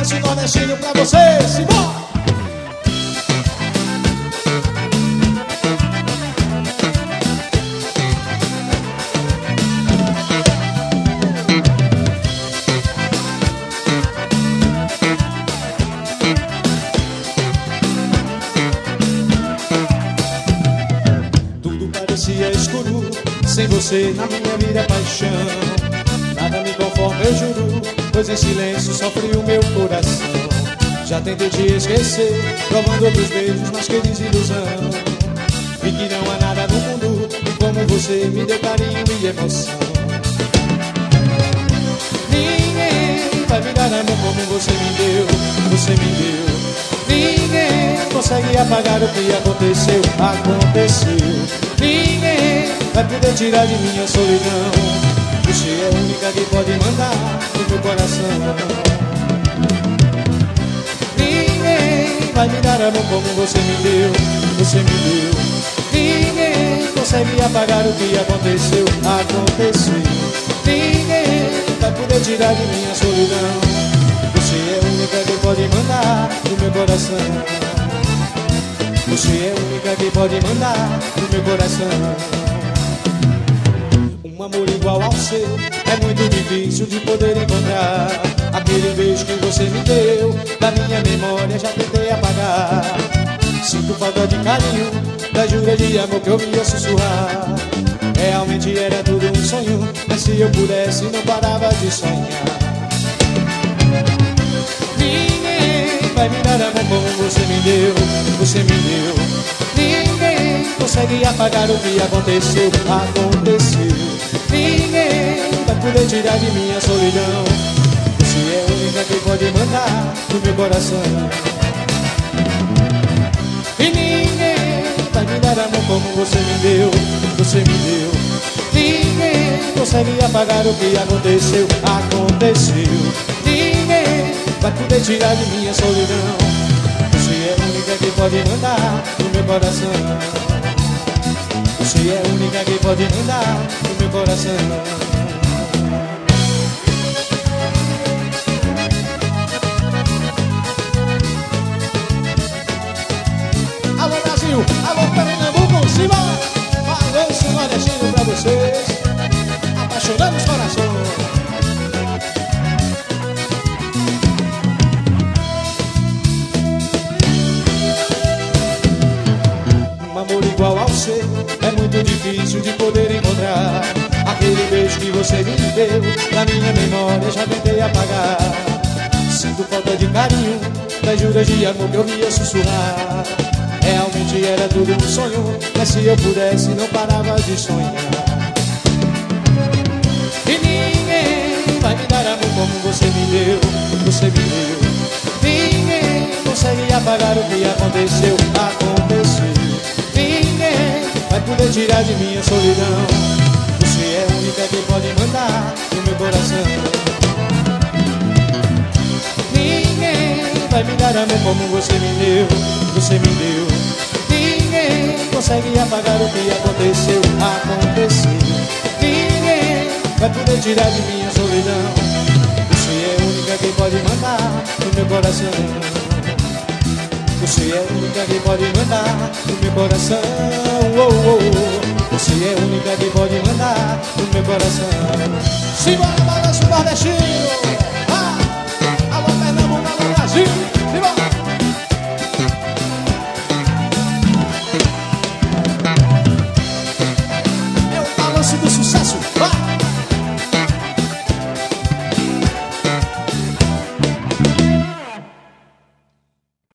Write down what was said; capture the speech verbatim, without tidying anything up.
Balanço nordestino pra vocês, simbora! Escuro, sem você na minha vida é paixão. Nada me conforma, eu juro, pois em silêncio sofre o meu coração. Já tentei te esquecer, provando outros beijos, mas que desilusão. Vi que não há nada no mundo e como você me deu carinho e emoção. Ninguém vai me dar amor como você me deu, você me deu. Ninguém consegue apagar o que aconteceu, aconteceu. Ninguém vai poder tirar de minha solidão. Você é a única que pode mandar no meu coração. Ninguém vai me dar amor como você me deu, você me deu. Ninguém consegue apagar o que aconteceu, aconteceu. Ninguém vai poder tirar de minha solidão. Você é a única que pode mandar no meu coração. Você é a única que pode mandar no meu coração. Um amor igual ao seu é muito difícil de poder encontrar. Aquele beijo que você me deu, da minha memória já tentei apagar. Sinto falta de carinho, da jura de amor que eu via sussurrar. Realmente era tudo um sonho, mas se eu pudesse não parava de sonhar. Ninguém vai me dar amor como você me deu, você me deu. Ninguém consegue apagar o que aconteceu, aconteceu. Ninguém vai poder tirar de minha solidão. Você é a única que pode mandar no meu coração. E ninguém vai me dar amor como você me deu, você me deu. Ninguém consegue apagar o que aconteceu, aconteceu. Ninguém vai poder tirar de minha solidão. Você é a única que pode mandar no meu coração. Você é a única que pode mandar no meu coração. Alô Brasil, alô Pernambuco, simbora! Balanço nordestino pra vocês, apaixonando os corações. Igual ao seu, é muito difícil de poder encontrar. Aquele beijo que você me deu, na minha memória já tentei apagar. Sinto falta de carinho, das juras de amor que eu via sussurrar. Realmente era tudo um sonho, mas se eu pudesse não parava de sonhar. E ninguém vai me dar amor como você me deu, você me deu. Ninguém consegue apagar o que aconteceu, aconteceu. Ninguém vai poder tirar de minha solidão. Você é a única que pode mandar no meu coração. Ninguém vai me dar amor como você me deu, você me deu. Ninguém consegue apagar o que aconteceu, aconteceu. Ninguém vai poder tirar de minha solidão. Você é a única que pode mandar no meu coração. Você é a única que pode mandar no meu coração. Oh, oh, oh. Você é a única que pode mandar no meu coração. Simbora, balanço nordestino!